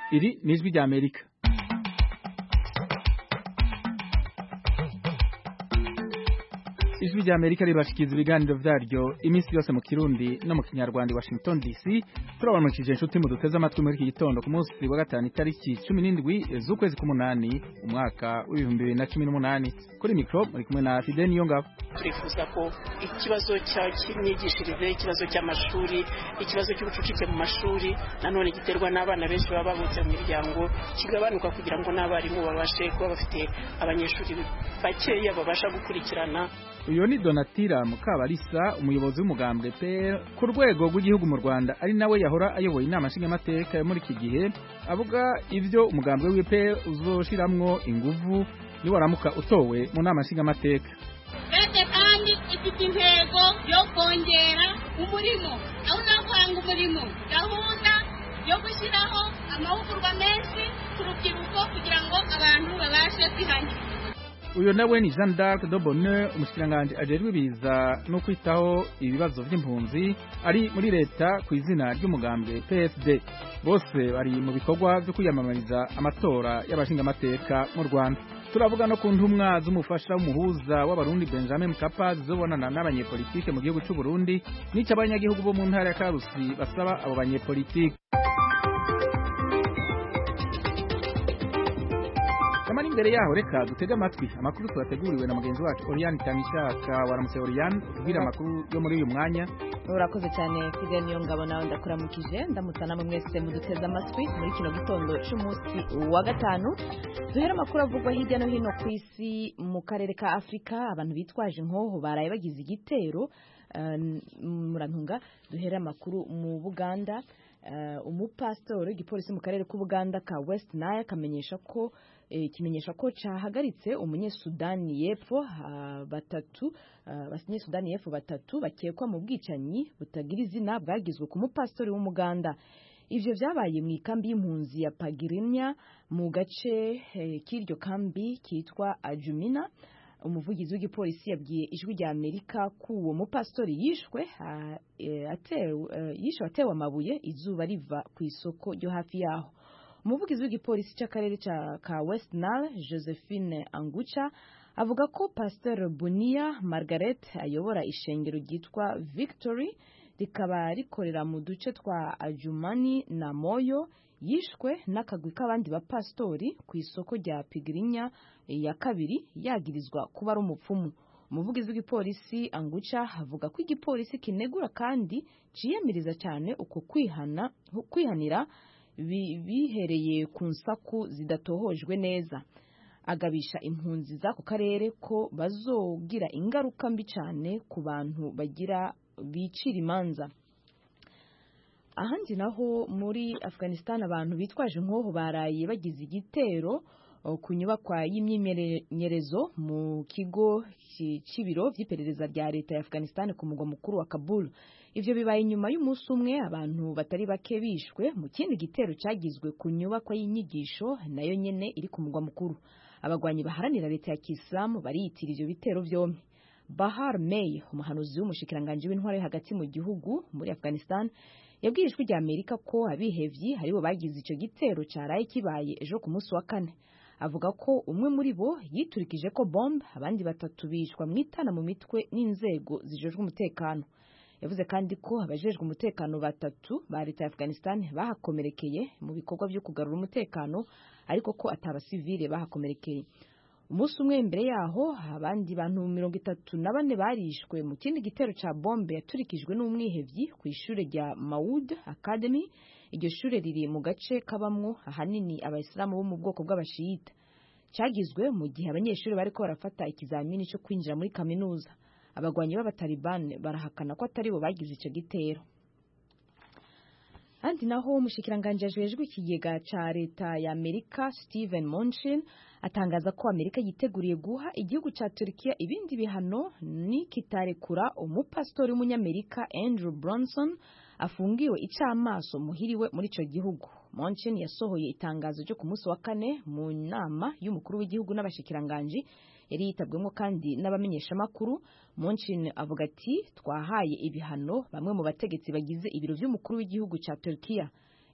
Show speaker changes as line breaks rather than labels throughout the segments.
Iri ni ijwi rya Amerika. Ijwi rya Amerika ribashikiza ibiganiro vyaryo iminsi yose mu Kirundi no mu Kinyarwanda Washington DC. Turabamukije inshuti mu duteze amatwi muri iki gitondo ku munsi wa gatanu itariki 17 z'ukwezi k'umunani umwaka w'2018. Kuri micro muri kumwe na Fidel Niyongabo.
Turifuza ko ikibazo cy'imyigishirize, ikibazo cy'amashuri, ikibazo cy'ubucucike mu mashuri nanone giterwa n'abana benshi baba babutse mu miryango kigabanuka kugira ngo n'abarimu babashe kuba bafite abanyeshuri bakeya babasha gukurikirana.
Uyo ni Donatira Mukabarisa, umuyobozi w'umugambwe PL ku rwego rw'igihugu mu Rwanda, ari nawe yahora ayoboye inama nshingamateka yo muri iki gihe, avuga ivyo umugambwe w'PL uzoshiramwo inguvu ni waramuka utowe mu nama nshingamateka.
Leta kandi ifite intego yo kongera umurimo, aho nakwanga umurimo, gahunda yo gushyiraho amahugurwa menshi ku rubyiruko kugira ngo abantu babashe kwihangira.
Uyo nawe ni Jean d'Arc de Bonheur, umushikiranganje ajejwe ibiza no kwitaho ibibazo vy'impunzi ari muri leta ku izina ry'umugambwe PSD. Bose bari mu bikorwa byo kwiyamamariza amatora y'abashingamateka mu Rwanda. Turavuga no ku ntumwa z'umufasha w'umuhuza w'abarundi Benjamin Mkapa zizobonana n'abanyepolitike mu gihugu cy'u Burundi n'icyo abanyagihugu bo mu ntara ya Karusi basaba abo banyepolitike. Kama imbere yaho reka dutega amatwi amakuru twateguriwe na mugenzi wacu Oriane Tamishaka. Waramutse Oriane, tubwira amakuru yo muri uyu mwanya.
Urakoze cyane Fidel Niyongabo, nawe ndakuramukije ndamutana mu mwese muduteza amatwi muri kino gitondo cy'umunsi wa gatanu. Duhera amakuru avugwa hirya no hino ku isi. Mu karere ka Afrika abantu bitwaje inkoho baraye bagize igitero murantunga. Duhera amakuru mu Buganda. Umupastori w'igipolisi mu karere k'Ubuganda ka West Nile kamenyesha ko cahagaritse umunyesudani y'epfo batatu bakekwa mu bwicanyi butagira izina bwagizwe ku mupastori w'Umuganda. Ivyo vyabaye mu ikambi y'impunzi ya Pagirinya mu gace k'iryo kambi kitwa Ajumina. Umuvugizi w'igipolisi yabwiye ijwi rya Amerika ko uwo mupastori yishwe atewe amabuye izuba riva ku isoko ryo hafi yaho. Umuvugizi w'igipolisi cy'akarere ka West Nile Josephine Angucha avuga ko Pastor Bunia Margaret ayobora ishengero ryitwa Victory rikaba rikorera mu duce twa Ajumani na Moyo yishwe n'akagwi k'abandi bapastori ku isoko rya Pigirinya ya kabiri yagirizwa kuba ari umupfumu. Umuvugizi w'igipolisi Angucha avuga ko igipolisi kinegura kandi ciyemiriza cyane uko kwihanira bihereye ku nsaku zidatohojwe neza. Agabisha impunzi z'ako karere ko bazogira ingaruka mbi cyane ku bantu bicira imanza. Ahandi naho muri Afghanistan abantu bitwaje inkoho baraye bagize igitero ku nyubakwa y'imyimenyerezo mu kigo cy'ibiro by'iperereza rya leta ya Afghanistan ku mugwa mukuru wa Kabul. Ivyo bibaye nyuma y'umunsi umwe abantu batari bake bishwe mu kindi gitero cyagizwe ku nyubakwa y'inyigisho nayo nyene iri ku mugwa mukuru. Abagwanyi baharanira leta ya Kiislamu bariyitira ivyo bitero vyombi. Bahar May, umuhanuzi w'umushikiranganje w'intware hagati mu gihugu muri Afghanistan, yabwiye ijwi rya Amerika ko abihevyi haribo bagize ico gitero caraye kibaye ejo ku munsi wa kane. Avuga ko umwe muri bo yiturikije ko bombe, abandi batatu bishwa mwitana mu mitwe n'inzego zijejwe umutekano. Yavuze kandi ko abajejwe umutekano batatu ba leta ya Afghanistan bahakomerekeye mu bikorwa byo kugarura umutekano, ariko ko atabasivile bahakomerekeye. Umunsi umwe imbere yaho abandi bantu 34 barishwe mu kindi gitero ca bombe yaturikijwe n'umwihevyi ku ishure rya Maud Academy. Iryo shure riri mu gace kabamwo ahanini abayisilamu bo mu bwoko bw'abashiyita. Cyagizwe mu gihe abanyeshuri bariko barafata ikizamini cyo kwinjira muri kaminuza. Abagwanyi b'abataliban barahakana ko atari bo bagize ico gitero. Andi naho umushikiranganje ajejwe ikigega ca leta ya Amerika Steven Mnuchin atangaza ko Amerika yiteguriye guha igihugu ca Turkiya ibindi bihano ni kitarekura umupastori w'umunyamerika Andrew Bronson afungiwe icamaso muhiriwe muri ico gihugu. Mnuchin yasohoye itangazo ryo ku munsi wa kane mu nama y'umukuru w'igihugu n'abashikiranganje yari yitabwemo kandi n'abamenyesha makuru. Mnuchin avuga ati twahaye ibihano bamwe mu bategetsi bagize ibiro by'umukuru w'igihugu ca Turkiya.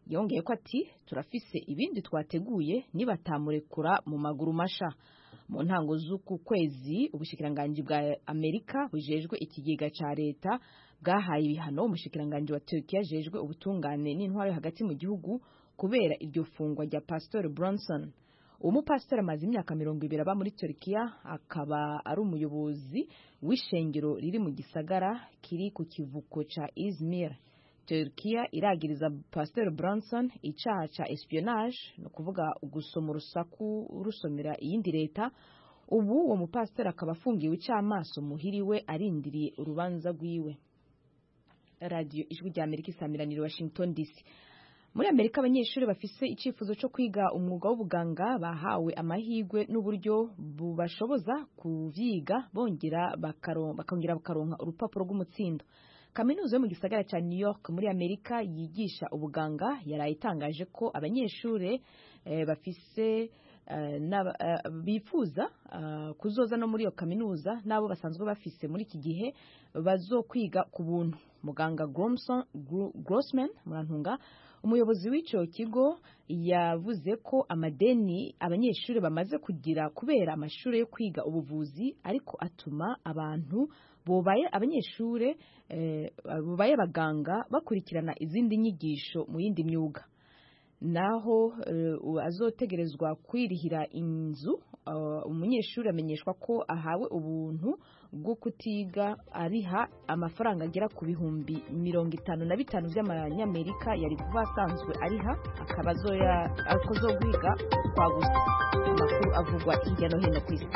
yongeye ko ati turafise ibindi twateguye nibatamurekura mu maguru masha. Mu ntango z'uku kwezi ubushikiranganji bwa Amerika bujejwe ikigega ca leta bwahaye ibihano umushikiranganji wa Turkiya jejwe ubutungane n'intwaro hagati mu gihugu kubera iryo fungwa rya Pastor Bronson. Umupastor amaze imyaka 20 aba muri Turkiya, akaba ari umuyobozi w'ishengero riri mu gisagara kiri ku kivuko ca Izmir. Turkiya iragiriza Pastor Bronson icaha ca espionage, no kuvuga gusoma urusaku rusomera iyindi leta. Ubu uwo mupastor akaba afungiwe icamaso muhiriwe arindiriye urubanza rwiwe. Radio Ijwi rya Amerika isamiraniro Washington DC. Muri Amerika abanyeshuri bafise icifuzo cyo kwiga umwuga w'ubuganga bahawe amahirwe n'uburyo bubashoboza kuvyiga bongera bakaronka urupapuro rw'umutsindo. Kaminuza yo mu gisagara ca New York muri Amerika yigisha ubuganga yarayitangaje ko abanyeshuri bafise bifuza kuzoza no muri iyo kaminuza nabo basanzwe bafise muri iki gihe bazokwiga ku buntu. Muganga Grossman murantunga, umuyobozi w'ico kigo, yavuze ko amadeni abanyeshuri bamaze kugira kubera amashuri yo kwiga ubuvuzi ariko atuma abantu bobaye abanyeshuri bobaye abaganga bakurikirana izindi nyigisho mu yindi myuga. Naho azotegerezwa kwirihira inzu, umunyeshuri amenyeshwa ko ahawe ubuntu bwo kutiga ariha amafaranga agera ku bihumbi 55 by'amanyamerika yari kuva asanzwe ariha, akaba azogwiga kwa gusa. Amakuru avugwa hirya no hino ku isi.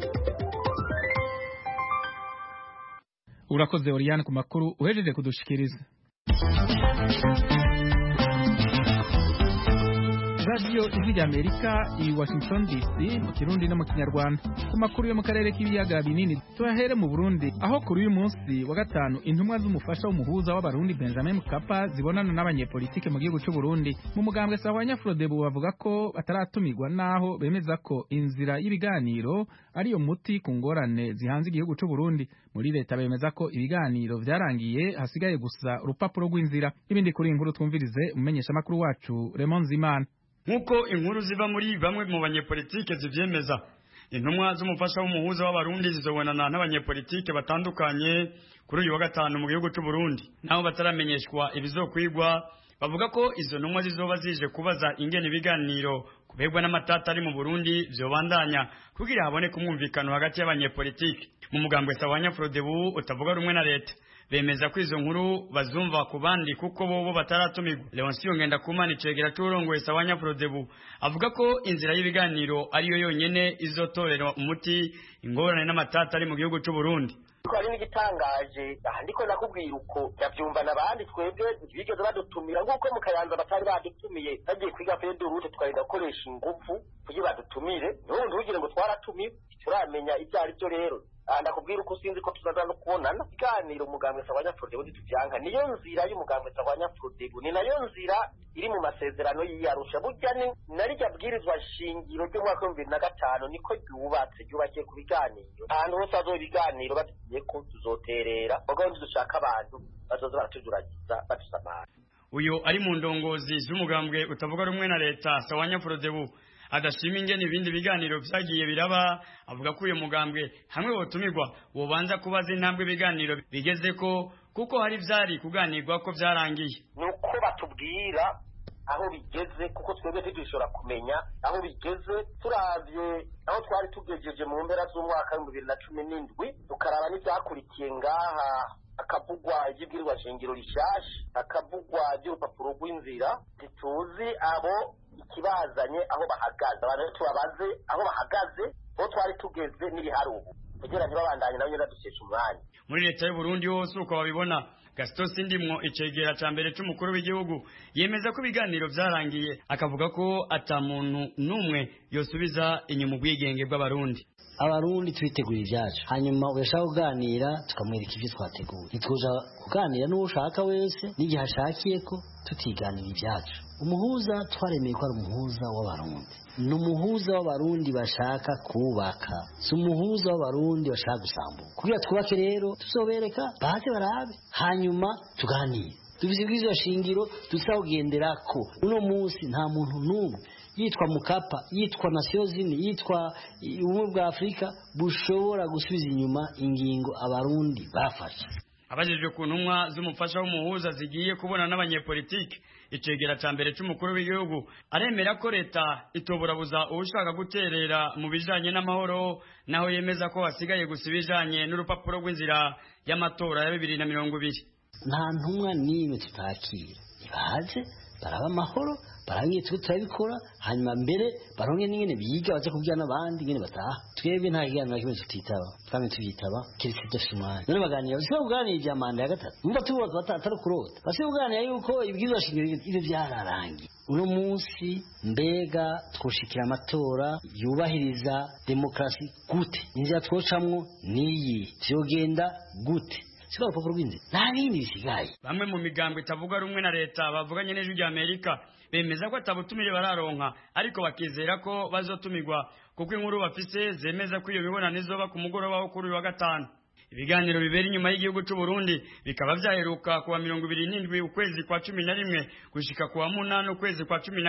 Urakoze Oriane ku makuru uhejeje kudushikiriza. Radio Ijwi rya Amerika i Washington DC mu Kirundi no mu Kinyarwanda. Ku makuru yo mu karere k'ibiyaga binini tuhahere mu Burundi, aho kuri uyu munsi wa gatanu intumwa z'umufasha w'umuhuza w'abarundi Benjamin Mkapa zibonana n'abanyepolitike mu gihugu cy'u Burundi. Mu mugambwe Sahwanya Frodebu bavuga ko bataratumirwa naho bemeza ko inzira y'ibiganiro ari yo muti ku ngorane zihanze igihugu cy'u Burundi. Muri leta bemeza ko ibiganiro vyarangiye hasigaye gusa urupapuro rw'inzira. Ibindi kuri inkuru twumvirize umenyesha makuru wacu Raymond Zimana.
Nkuko inkuru ziva muri bamwe mu banyepolitike zivyemeza, intumwa z'umufasha w'umuhuza w'abarundi zizobonana n'abanyepolitike batandukanye kuri uyu wa gatanu mu gihugu cy'u Burundi. Naho bataramenyeshwa ibizokwigwa, bavuga ko izo ntumwa zizoba zije kubaza ingene ibiganiro kubegwa n'amatata ari mu Burundi vyobandanya kugira haboneke umwumvikano hagati y'abanyepolitike. Mu mugambwe Sahwanya Frodebu utavuga rumwe na leta bemeza ko izo nkuru bazumva ku bandi kuko bobo bataratumirwa. Leoncio Ngendakumana icegera cy'urongoye Sahwanya Frodebu avuga ko inzira y'ibiganiro ariyo yonyene izotorera umuti ingorane n'amatata ari mu gihugu cy'u Burundi.
Hari n'igitangaje ndiko nakubwira uko yavyumva nabandi twebwe bigeze badutumira nk'uko mu Kayanza batari badutumiye bagiye kwiga pedurute twarinda gukoresha ingufu kugira badutumire, n'ubundi ugire ngo twaratumiye turamenya ibyo ari byo. Rero ndakubwira uko sinzi ko tuzaza no kubonana iganiro umugambwe Sahwanya Frodebu ntituvyanka, niyo nzira y'umugambwe Sahwanya Frodebu, ni nayo nzira iri mu masezerano y'Arusha. Burya ni narijya bwirizwa shingiro ryo mwaka 2005 niko ryubakiye ku biganiro. Ahantu hose azo ibiganiro batuye ko tuzoterera bagomba dushaka abantu bazoza baratujuragiza badusamara.
Uyo ari mu ndongozi z'umugambwe utavuga rumwe na leta Sahwanya Frodebu adashima ingene ibindi biganiro vyagiye biraba, avuga ko uyo mugambwe hamwe wotumirwa wobanza kubaza intambwe ibiganiro bigezeko kuko hari vyari kuganirwa ko vyarangiye.
Nuko batubwira aho bigeze kuko twebwe ntidishobora kumenya aho bigeze. Turavye aho twari tugejeje mu mpera z'umwaka wa 2017 tukaraba n'ivyakurikiye ngaha, akavugwa ivy'ibwirizwa shingiro rishasha, akavugwa ivy'urupapuro rw'inzira, ntituzi abo ikibazanye aho bahagaze. Abantu tubabaze aho bahagaze bo twari tugeze n'ibiharubu kugira ntibabandanye nayo nadukesha umwanya.
Muri leta y'u Burundi hose uko babibona, Gaston Sindimwo icegera ca mbere c'umukuru w'igihugu yemeza ko ibiganiro vyarangiye, akavuga ko ata muntu numwe yosubiza inyuma ubwigenge bw'abarundi.
Abarundi twitegura ivyacu, hanyuma urashaka kuganira tukamwereka ivyo twateguye. Ntituja kuganira n'ushaka wese n'igihe ashakiye ko tutiganira ivyacu. Umuhuza twaremeye ko ari umuhuza w'abarundi, ni umuhuza w'abarundi bashaka kubaka, si umuhuza w'abarundi bashaka gusambuka. Kugira twubake rero tuzobereka baze barabe, hanyuma tuganire. dufise ibwirizwa shingiro tuzagenderako. Uno munsi nta muntu n'umwe yitwa Mukapa, yitwa Nations Unies, yitwa ubumwe bwa Afrika bushobora gusubiza inyuma ingingo abarundi bafashe.
Abajijwe ku ntumwa z'umufasha w'umuhuza zigiye kubona n'abanyepolitike, icegera ca mbere c'umukuru w'igihugu aremera ko leta itoburabuza ushaka guterera mu bijanye n'amahoro, naho yemeza ko hasigaye gusa ibijanye n'urupapuro rw'inzira y'amatora ya 2020.
Nta ntumwa n'imwe tutakira, baze baraba amahoro, barangiye turabikora, hanyuma mbere baronke n'ingene biga baza kubwira n'abandi ingene bataha. Twebwe nta kiganiro na kimwe tutitaba, twame tubitaba kirisi dashimana. None baganira bashobora kuganira ibya manda ya gatatu, umva tuvuga batari kurota, bashobora kuganira yuko ibwirizwa shingiro ivyo byararangiye. Uno munsi mbega twoshikira amatora yubahiriza demokrasi gute? Inzira twocamwo niyi, vyogenda gute? Siko urupapuro rw'inzira nta bindi bisigaye.
Bamwe mu migambo itavuga rumwe na leta bavuganye n'ijwi rya Amerika bemeza ko atabutumire bararonka, ariko bakizera ko bazotumirwa kuko inkuru bafise zemeza ko iyo mibonano izoba ku mugoroba wo kuri wa gatanu. Ibiganiro bibera inyuma y'igihugu cy'u Burundi bikaba vyaheruka kuwa 27 ukwezi kwa 11 gushika kuwa 8 ukwezi kwa 12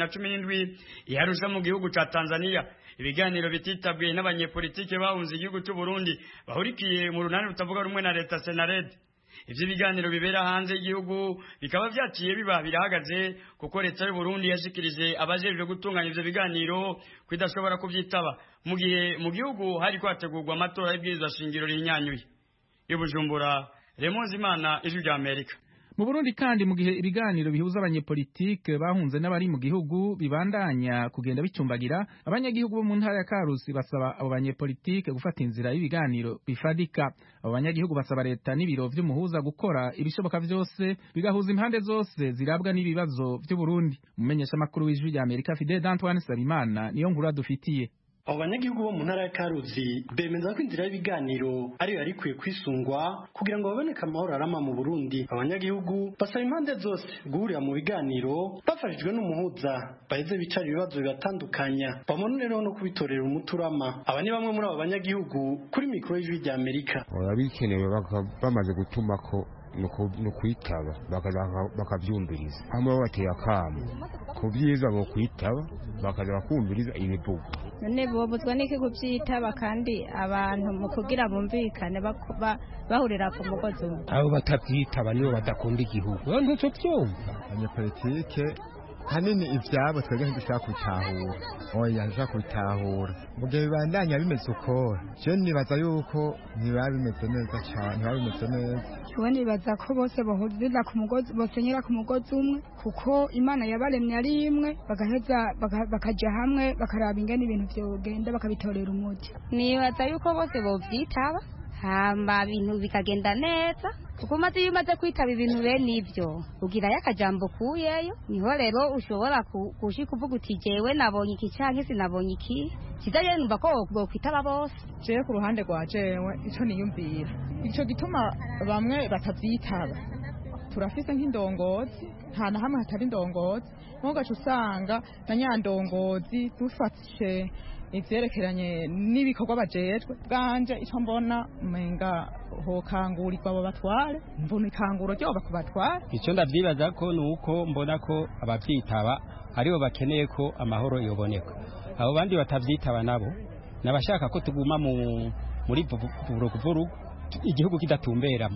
2017 iharusha mu gihugu ca Tanzania. Ibiganiro bititabwe n'abanyepolitike bahunze igihugu cy'u Burundi bahurikiye mu runani rutavuga rumwe na leta Senarede. Ivyo biganiro bibera hanze y'igihugu bikaba vyaciye biba birahagaze kuko leta y'u Burundi yashikirije abajejwe gutunganya ivyo biganiro kwidashobora kuvyitaba mu gihe mu gihugu hari kwategurwa amatora y'ibwirizwa shingiro rinyanyuye. Ibujumbura, Raymond Zimana, Ijwi rya Amerika.
Mu Burundi kandi mu gihe ibiganiro bihuza abanyepolitike bahunze n'abari mu gihugu bibandanya kugenda bicumbagira, abanyagihugu bo mu ntara ya Karusi basaba abo banyepolitike gufata inzira y'ibiganiro bifadika. Abo banyagihugu basaba leta n'ibiro vy'umuhuza gukora ibishoboka vyose bigahuza impande zose zirabwa n'ibibazo vy'u Burundi. Umumenyesha makuru w'Ijwi rya Amerika Fidel Antoine Sabimana niyo nkuru dufitiye.
Abo banyagihugu bo mu ntara ya Karuzi bemeza ko inzira y'ibiganiro ariyo yari ikwiye kwisungwa kugira ngo baboneke amahoro arama mu Burundi. Abanyagihugu basaba impande zose guhurira mu biganiro bafashijwe n'umuhuza baheze bicara ibibazo bibatandukanya bamonere no kubitorera umuturama. Aba ni bamwe muri abo banyagihugu kuri mikoro y'Ijwi rya Amerika.
Abikenewe bamaze gutuma ko no kwitaba bakavyumviriza hamwe bateye akamo ku byiza bo kwitaba bakaza bakumviriza ibivugo.
None bobuzwa n'iki kuvyitaba kandi abantu mu kugira bumvikane bahurira ku mugozi umwe.
Abo batavyitaba nibo badakunda igihugu. Ntacyo byumva abanyepolitike hanini ivyabo twebwe ntidushaka gutahura. Oya nshaka gutahura mu gihe bibandanya bimeze uko je nibaza yuko ntibaba bimeze neza cyane, ntibaba bimeze neza.
Tubone bibaza ko bose bahurira ku mugozi, bosenyera ku mugozi umwe kuko Imana yabaremye ari imwe, bagaheza bakaja hamwe bakaraba ingene ibintu vyogenda bakabitorera umuti.
Nibaza yuko bose bovyitaba hamba ibintu bikagenda neza kuko maze iyo umaze kwitaba ibintu bene ivyo ugira yakajambo kuyeyo, niho rero ushobora kushika uvuga uti jewe nabonye iki canke sinabonye iki. Kizaje numva ko bokwitaba bose.
Jewe ku ruhande rwa jewe ico niyumvira ico gituma bamwe batavyitaba, turafise nk'indongozi nta na hamwe hatari indongozi, mugaca usanga na nyandongozi dufashe ivyerekeranye n'ibikorwa bajejwe. Bwanje ico mbona umenga hokangurirwa abo batware, mbona ikanguro ryoba ku batware.
Ico ndavyibaza ko nuko mbona ko abavyitaba aribo bakeneye ko amahoro yoboneka. Abo bandi batavyitaba nabo nabashaka ko tuguma muri vurugu igihugu kidatumbera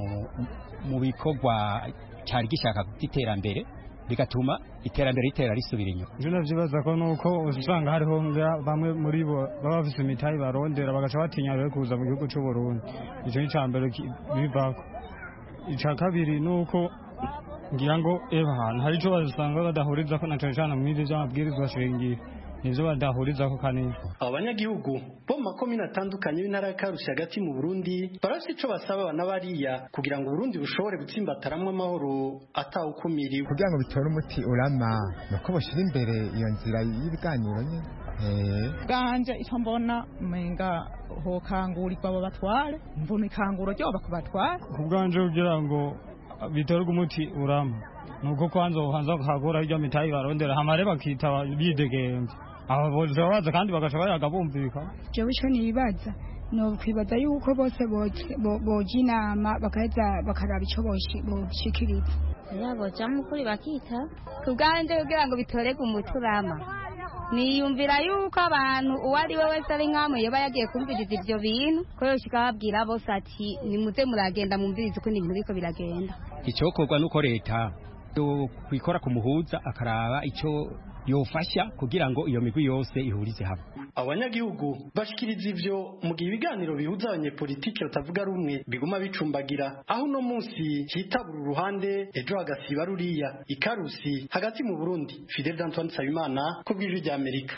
mu bikorwa cyari gishaka giterambere bigatuma iterambere ritera risubira inyuma.
Ivyo navyibaza ko nuko usanga hariho bamwe muri bo baba bafise imitayi barondera bagaca batinya rero kuza mu gihugu cy'u Burundi. Ico ni cambere bivako. Ica kabiri nuko ngira ngo ahantu hari ico basanga badahuriza ko na cyane mu ivyo by'amabwirizwa shingiro nivyo badahuriza ko kanini.
Abo banyagihugu bo mu makomine atandukanye y'intara ya Karusi hagati mu Burundi barafite ico basaba abana bariya kugira ngo Burundi bushobore gutsimbataramwe amahoro atawukumiriwe.
Kugira ngo bitore umuti urama nuko boshira imbere iyo nzira y'ibiganiro nyine.
Bwanje ico mbona umenga hokangurirwa abo batware, mbona ikanguro ryoba ku batware.
Ku bwanje kugira ngo bitorwe umuti urama nuko kwanza uhanza kugura iryo mitayi barondera hamare bakitaba bidegemvye abo bose baza kandi bagaca bayaga bumvika.
Jewe ico nibaza no kwibaza yuko bose boja inama bakaheza bakaraba ico boshikiriza.
Yabo jamu kuri bakita kubwanje kugira ngo bitorege umuturama. Niyumvira yuko abantu uwari we wese ari nkamwe yoba yagiye kumviriza ivyo bintu ko yoshika babwira bose ati nimuze muragenda mumvirize uko ibintu biriko biragenda.
Icokorwa nuko leta yo kwikora ku muhuza akaraba ico yofasha kugira ngo iyo migwi yose ihurize hamwe.
Abanyagihugu bashikiriza ivyo mu gihe ibiganiro bihuza abanyepolitike batavuga rumwe biguma bicumbagira, aho no munsi hitabura uruhande ejo hagasiba ruriya ikarusi hagati mu Burundi. Fidel Antoine Nsabimana ku bw'ijwi rya Amerika.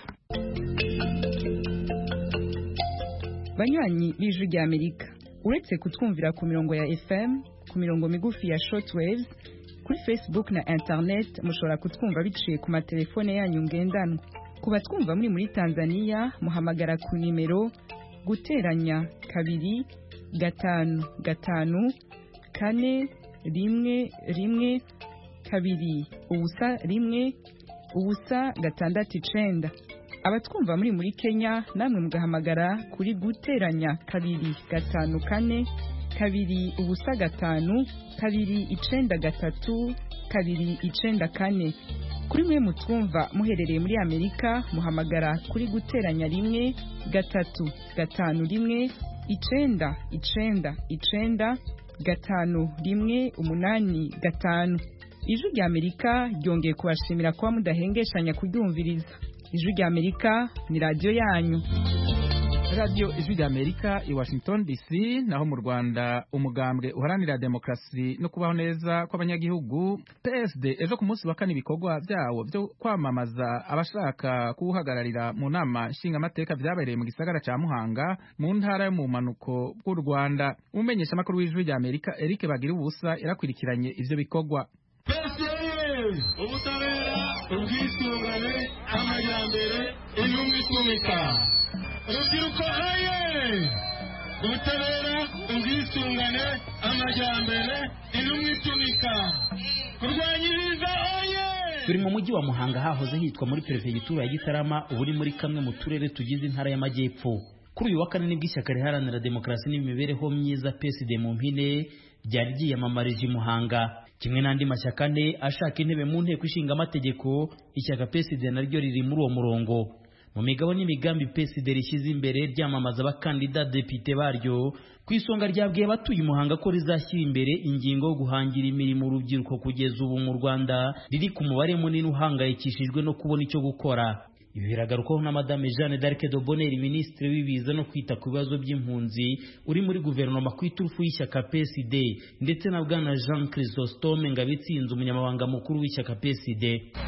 Banywanyi b'ijwi rya Amerika, uretse kutwumvira ku mirongo ya FM, ku mirongo migufi ya shortwaves, kuri Facebook na internet mushobora kutwumva biciye ku matelefone yanyu ngendanwa. Kuba twumva muri Tanzania muhamagara ku nimero guteranya 2 5 5 4 1 1 2 ubusa 1 ubusa 6 abatwumva muri Kenya namwe mugahamagara kuri guteranya 2 5 4 2 ubusa 5 2 9 3 2 9 4. Kuri mwe mutwumva muherereye muri Amerika muhamagara kuri guteranya 1 3 5 1 9 9 9 5 1 8 5. Ijwi rya Amerika ryongeye kubashimira kuba mudahengeshanya kuryumviriza. Ijwi rya Amerika ni radio yanyu.
Radio Ijwi rya Amerika i Washington DC. Naho mu Rwanda umugambwe uharanira demokrasi no kubaho neza kw'abanyagihugu PSD ejo ku munsi wa kane ibikorwa byawo byo kwamamaza abashaka kuhagararira mu nama nshinga amateka byabereye mu gisagara ca Muhanga mu ntara yo mu manuko bw'u Rwanda. Umumenyesha makuru w'Ijwi rya Amerika Eric Bagiribusa yarakwirikiranye ivyo bikorwa.
Ubutabera, ubwisungane, amajyambere, intumwa itumika. Urubyiruko haye! Ubutabera, ubwisungane, amajyambere, intumwa itumika. Kurwanyiriza haye!
Turi mu mujyi wa Muhanga hahoze hitwa muri perefegitura ya Gitarama, ubu muri kamwe mu turere tugize intara y'Amajyepfo. Kuri uyu wa kane nibwo ishyaka riharanira demokarasi n'imibereho myiza PSD mu mpine ryari ryiyamamarije Muhanga. Kimwe n'andi mashyaka ane ashaka intebe mu nteko ishinga amategeko, ishyaka PSD naryo riri muri uwo murongo. Mu migabo n'imigambi PSD rishyize imbere ryamamaza abakandida depite baryo, ku isonga ryabwiye abatuye Muhanga ko rizashyira imbere ingingo yo guhangira imirimo urubyiruko kugeza ubu mu Rwanda riri ku mubare munini uhangayikishijwe no kubona icyo gukora. Ibi biragarukaho na Madame Jeanne d'Arc de Bonheur, Minisitiri w'ibiza no kwita ku bibazo by'impunzi uri muri guverinoma ku iturufu y'ishyaka PSD, ndetse na Bwana Jean Chrysostome Ngabitsinze, umunyamabanga mukuru w'ishyaka PSD.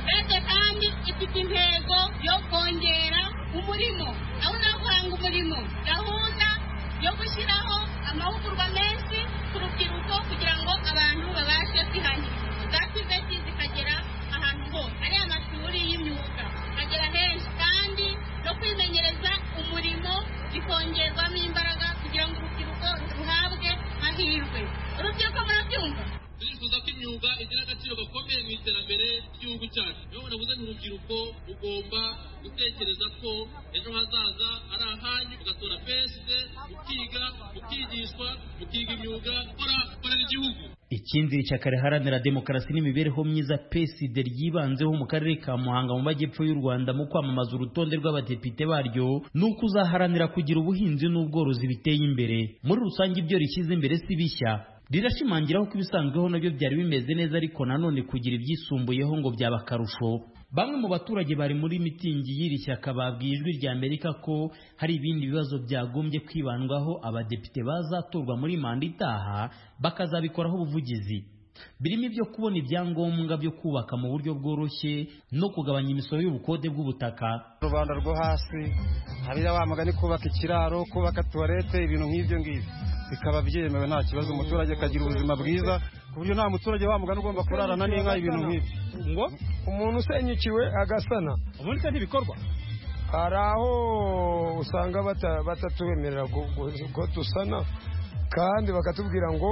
kandi ifite intego yo kongera umurimo, aho nakwanga umurimo, gahunda yo gushyiraho amahugurwa menshi ku rubyiruko kugira ngo abantu babashe kwihangira ubwatsi zikagera ahantu hose, ari amashuri y'imyuga agera henshi, kandi no kwimenyereza umurimo bikongerwamo imbaraga kugira ngo urubyiruko ruhabwe amahirwe. Urubyiruko murabyumva?
Turifuza ko imyuga igira agaciro gakomeye mu iterambere ry'igihugu cyacu. Niyo navuze urubyiruko rugomba gutekereza ko ejo hazaza ari ahanyu, ugatora PSD, ukiga, ukigishwa, ukiga imyuga, ukorera igihugu.
Ikindi ishyaka riharanira demokarasi n'imibereho myiza PSD ryibanzeho mu karere ka Muhanga mu majyepfo y'u Rwanda mu kwamamaza urutonde rw'abadepite baryo nuko uzaharanira kugira ubuhinzi n'ubworozi biteye imbere. Muri rusange ibyo rishyize imbere si bishya, rirashimangiraho ko ibisanzweho nabyo byari bimeze neza, ariko nanone kugira ibyisumbuyeho ngo byaba akarusho. Bamwe mu baturage bari muri mitingi y'iri shyaka babwiye Ijwi rya Amerika ko hari ibindi bibazo byagombye kwibandwaho abadepite bazatorwa muri manda itaha bakazabikoraho ubuvugizi. Birimo ibyo kubona ibyangombwa byo kubaka mu buryo bworoshye no kugabanya imisoro y'ubukode bw'ubutaka.
Rubanda rwo hasi habira wamagani kubaka ikiraro, kubaka toilette, ibintu nk'ibyo ngibyo bikaba byemewe nta kibazo, umuturage akagira ubuzima bwiza ku buryo nta muturage wamugana ugomba kurarana n'inka, ibintu nk'ibyo.
Ngo umuntu usenyukiwe agasana
ubundi se ntibikorwa.
Hari aho usanga batatubemerera ko dusana, kandi bakatubwira ngo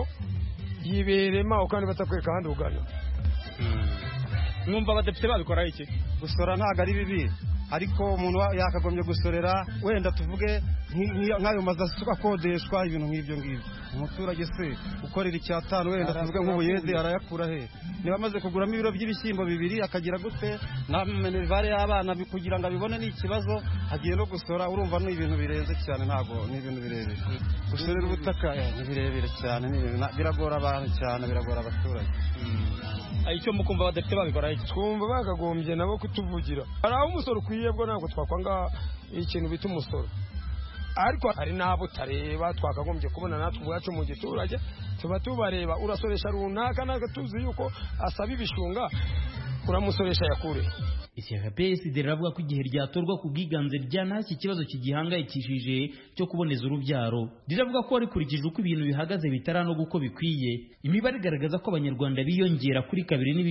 yiberema kandi batakwereka ahandi ugana.
Mwumva abadepite babikora iki? Gusora ntabwo ari bibi, ariko umuntu yakagombye gusorera wenda tuvuge nk'ayo mazu akodeshwa ibintu nk'ibyo ngibyo. Umuturage se ukorera icyatanu wenda tuvuge nk'ubuyede arayakura he? Niba amaze kuguramo ibiro by'ibishyimbo bibiri akagira gute na menevare y'abana kugira ngo abibone ni ikibazo, agiye no gusora. Urumva ni ibintu birenze cyane, ntabwo ni ibintu birebire. Gusorera ubutaka ni birebire cyane, biragora abantu cyane, biragora abaturage.
Icyo mukumva badafite babikora iki?
Twumva bakagombye nabo kutuvugira. Hari aho umusoro ukwiye bwo ntabwo twakwanga ikintu bita umusoro, ariko hari n'abo utareba twakagombye kubona natwe ubwacu mu giturage tuba tubareba. Urasoresha runaka ntabwo tuzi yuko asaba ibishunga, uramusoresha yakure.
Ishyaka PSD riravuga ko igihe ryatorwa ku bwiganze ryanashye ikibazo kigihangayikishije cyo kuboneza urubyaro. Riravuga ko rikurikije uko ibintu bihagaze bitaranoga uko bikwiye. Imibare igaragaza ko abanyarwanda biyongera kuri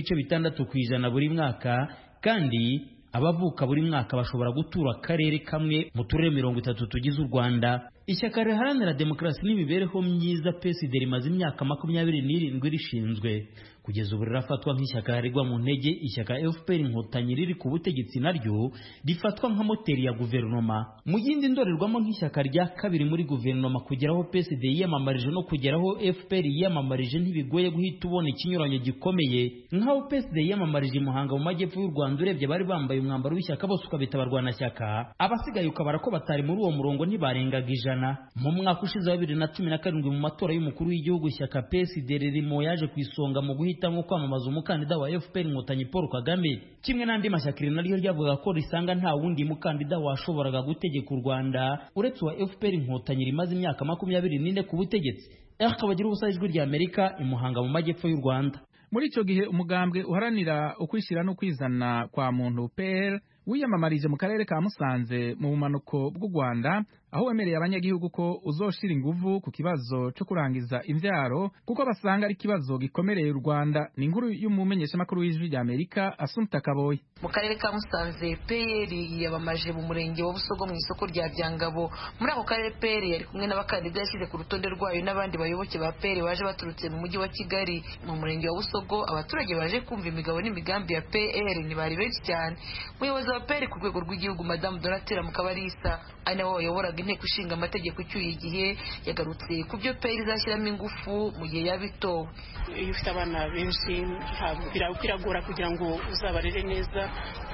2.6% buri mwaka, kandi abavuka buri mwaka bashobora gutura akarere kamwe mu turere 30 tugize u Rwanda. Ishyaka riharanira demokarasi n'imibereho myiza PSD rimaze imyaka 27 rishinzwe. Kugeza ubu rirafatwa nk'ishyaka rigwa mu ntege. Ishyaka FPR Inkotanyi riri ku butegetsi naryo rifatwa nka moteri ya guverinoma. Mu yindi ndorerwamo nk'ishyaka rya kabiri muri guverinoma, kugeraho PSD yiyamamarije no kugeraho FPR yiyamamarije ntibigoye guhita ubona ikinyuranyo gikomeye. Nkaho PSD yiyamamarije Muhanga mu majyepfo y'u Rwanda, urebye bari bambaye umwambaro w'ishyaka bose ukabita abarwanashyaka, abasigaye ukabara ko batari muri uwo murongo ntibarengaga 100. Mu mwaka ushize wa 2017 mu matora y'umukuru w'igihugu, ishyaka PSD ririmo yaje ku isonga mu guhitamo kwamamaza umukandida wa FPR Inkotanyi Paul Kagame. Kimwe n'andi mashyaka naryo ryavuga ko risanga nta wundi mukandida washoboraga gutegeka u Rwanda uretse wa FPR Inkotanyi rimaze imyaka 24 ku butegetsi. Akabagira ubusa ijwi rya Amerika imuhanga mu majyepfo y'u Rwanda.
Muri ico gihe umugambwe uharanira ukwishira no kwizana kwa muntu PL wiyamamarije mu karere ka Musanze mu bumanuko bw'u Rwanda, aho wemereye abanyagihugu ko uzoshira inguvu ku kibazo cyo kurangiza imvyaro kuko basanga ari kibazo gikomereye u Rwanda. Ni inkuru y'umumenyesha makuru w'ijwi rya Amerika Assumpta Kaboyi.
Mu karere ka Musanze PL yiyamamaje mu murenge wa Busogo mu isoko rya Byangabo. Muri ako karere PL yari kumwe n'abakandida yashyize ku rutonde rwayo n'abandi bayoboke ba PL baje baturutse mu mujyi wa Kigali. Mu murenge wa Busogo abaturage baje kumva imigabo n'imigambi ya PL ni bari benshi cyane. Umuyobozi wa PL ku rwego rw'igihugu Madame Donatella Mukabarisa ari nawe wayoboraga inteko ishinga amategeko cyuye igihe, yagarutse ku byo PL izashyiramo ingufu mu gihe yabitowe.
Iyo ufite abana benshi biragora kugira ngo uzabarere neza,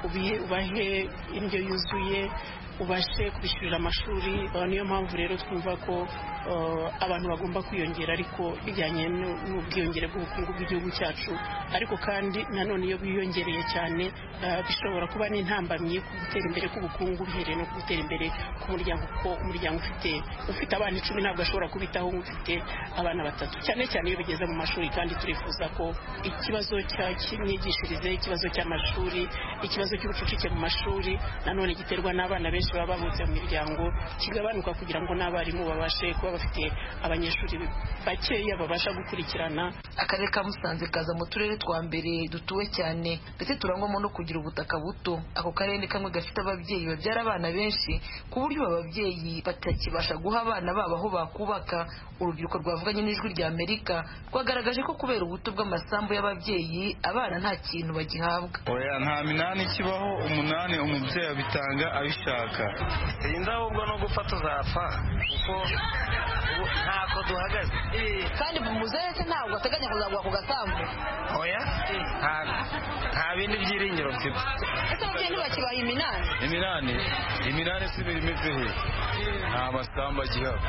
ubahe indyo yuzuye, ubashe kubishyurira amashuri. Niyo mpamvu rero twumva ko abantu bagomba kwiyongera, ariko bijyanye n'ubwiyongere bw'ubukungu bw'igihugu cyacu. Ariko kandi nanone iyo biyongereye cyane bishobora kuba n'intambamyi ku gutera imbere k'ubukungu, bihereye no gutera imbere k'umuryango, kuko umuryango ufite abana 10 ntabwo ashobora kubitaho ufite abana 3, cyane cyane iyo bigeze mu mashuri. Kandi turifuza ko ikibazo cy'imyigishirize, ikibazo cy'amashuri, ikibazo cy'ubucucike mu mashuri nanone giterwa n'abana benshi baba bavutse mu miryango kigabanuka, kugira ngo n'abarimu babashe kuba bafite abanyeshuri bakeya babasha gukurikirana.
Akarere ka Musanze kaza mu turere twa mbere dutuwe cyane ndetse turangwamo no kugira ubutaka buto. Ako karere kamwe gafite ababyeyi babyara abana benshi ku buryo ababyeyi batakibasha guha abana babo aho bakubaka. Urubyiruko rwavuganye n'ijwi rya Amerika rwagaragaje ko kubera ubuto bw'amasambu y'ababyeyi abana nta kintu bagihabwa.
Oya, nta minani kibaho, 8 umubyeyi abitanga abishaka. Indahubwo no gufata uzapfa kuko ntako duhagaze.
Kandi muzehe se ntabwo ateganya kuzagwa ku gasambu?
Oya, nta bindi byiringiro mfite.
Ese ababyeyi ntibakibaha
iminani si birimeze he? Nta masambu agihaba.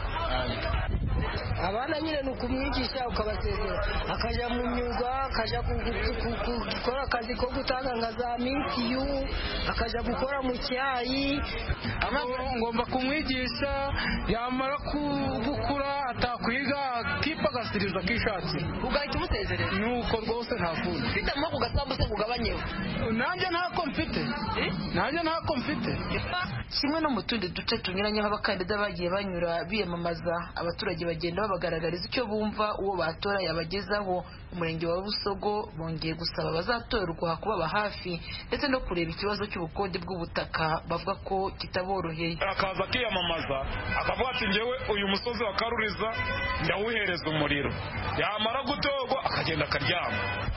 Abana nyine ni ukumwigisha ukabasezera akajya mu myuga, akajya gukora akazi ko gutanga nka za mitiyu, akajya gukora mu cyayi.
Ngomba kumwigisha, yamara gukura atakwiga akipagasiriza akishatse,
ugahita umusezerera.
Nuko rwose nta kundi.
Ufitemo ku gasambu se kugabanyeho?
Nanjye ntako mfite.
Kimwe no mu tundi duce tunyuranyeho abakandida bagiye banyura biyamamaza, abaturage bagenda babagaragariza icyo bumva uwo batora yabagezaho. Umurenge wa Busogo bongeye gusaba abazatorerwa kubaba hafi ndetse no kureba ikibazo cy'ubukonde bw'ubutaka bavuga ko kitaboroheye.
Akaza akiyamamaza akavuga ati njyewe uyu musozi wa Karuriza ndawuhereza umuriro, yamara gutorwa akagenda akaryama.
Hari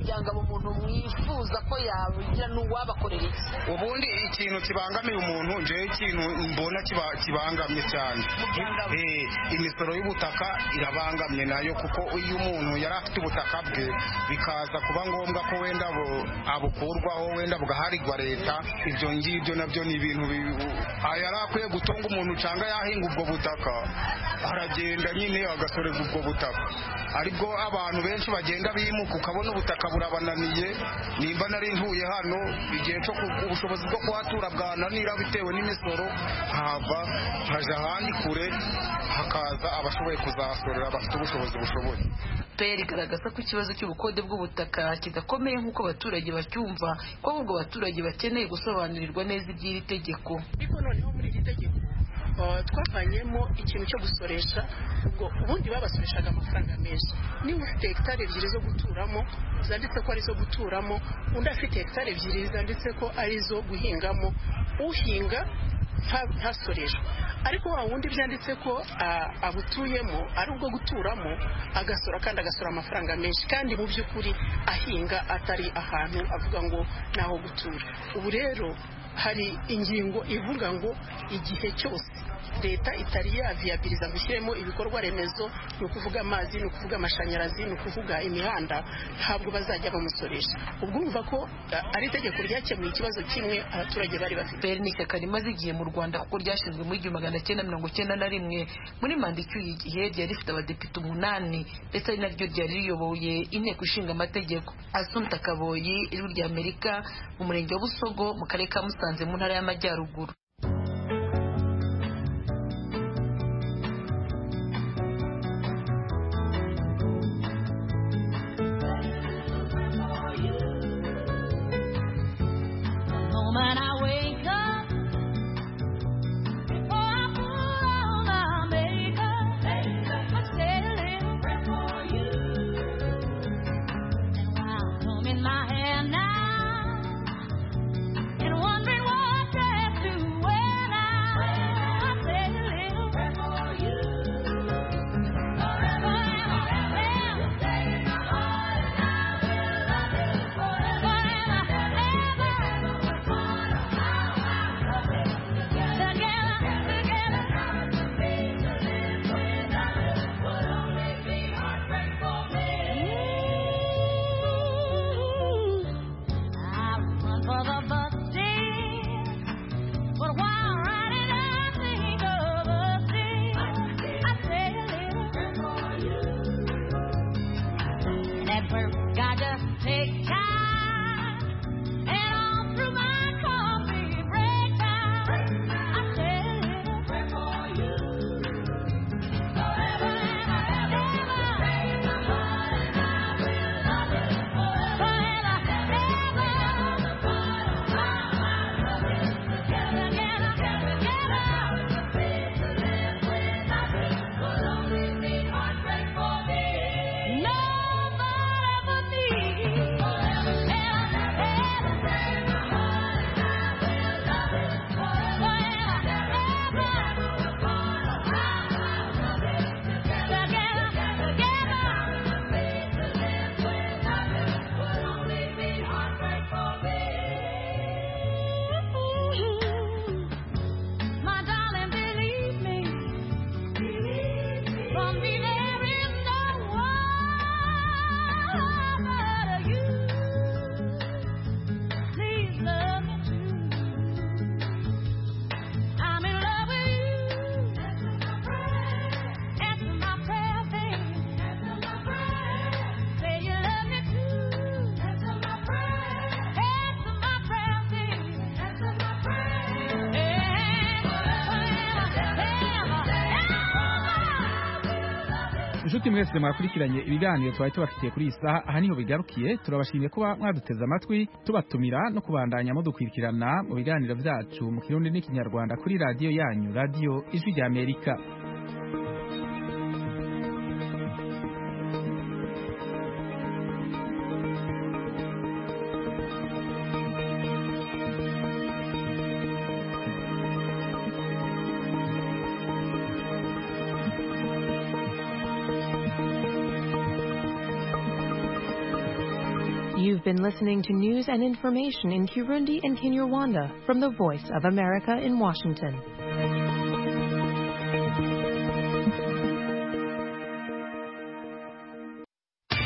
byangabo umuntu mwifuza ko yagira n'uwabakorera iki?
Ubundi ikintu kibangamiye umuntu njewe ikintu mbona kibangamye cyane imisoro y'ubutaka irabangamye nayo, kuko iyo umuntu yari afite ubutaka bwe bikaza kuba ngombwa ko wenda abukurwaho wenda bugaharirwa leta, ibyo ngibyo nabyo ni ibintu yari akwiye gutunga umuntu cyangwa yahinga ubwo butaka aragenda nyine agasoreza ubwo butaka. Aribwo abantu benshi bagenda bimuka ukabona ubutaka burabananiye, nimba nari ntuye hano igihe cyo ubushobozi bwo kuhatura bwananira bitewe n'imisoro, hava haja ahandi kure hakaza abashoboye kuzasorera bafite ubushobozi bushoboye.
PER igaragaza ko ikibazo cy'ubukode bw'ubutaka kidakomeye nk'uko abaturage bacyumva, ko ahubwo abaturage bakeneye gusobanurirwa neza iby'iri tegeko.
Ariko noneho muri iki tegeko twavanyemo ikintu cyo gusoresha, ubwo ubundi babasoreshaga amafaranga menshi. Niba ufite hegitari ebyiri zo guturamo zanditse ko ari zo guturamo, undi afite hegitari ebyiri zanditse ko ari zo guhingamo, uhinga ntasoreshwa. Ariko wa wundi byanditse ko abutuyemo ari ubwo guturamo agasora, kandi agasora amafaranga menshi, kandi mu by'ukuri ahinga atari ahantu avuga ngo naho gutura. Ubu rero hari ingingo ivuga ngo igihe cyose leta itari yaviyabiliza gushyiremo ibikorwa remezo, ni ukuvuga amazi, ni ukuvuga amashanyarazi, ni ukuvuga imihanda, ntabwo bazajya bamusoresha. Ubwo urumva ko ari itegeko ryakemuye ikibazo kimwe abaturage bari bafite.
PER ni ishyaka rimaze igihe mu Rwanda kuko ryashinzwe muri 1991. Muri manda icyuye igihe ryari rifite abadepite 8 ndetse ari naryo ryari riyoboye inteko ishinga amategeko. Assumpta Kaboyi, Ijwi ry'Amerika, mu murenge wa Busogo mu karere ka Musanze mu ntara y'Amajyaruguru.
Inshuti mwese mwakurikiranye ibiganiro twari tubafitiye kuri iyi saha, aha niho bigarukiye. Turabashimiye kuba mwaduteze amatwi, tubatumira no kubandanya mudukurikirana mu biganiro byacu mu Kirundi n'Ikinyarwanda kuri radiyo yanyu, radiyo Ijwi ry'Amerika.
You've been listening to news and information in Kirundi and Kinyarwanda from the Voice of America in Washington.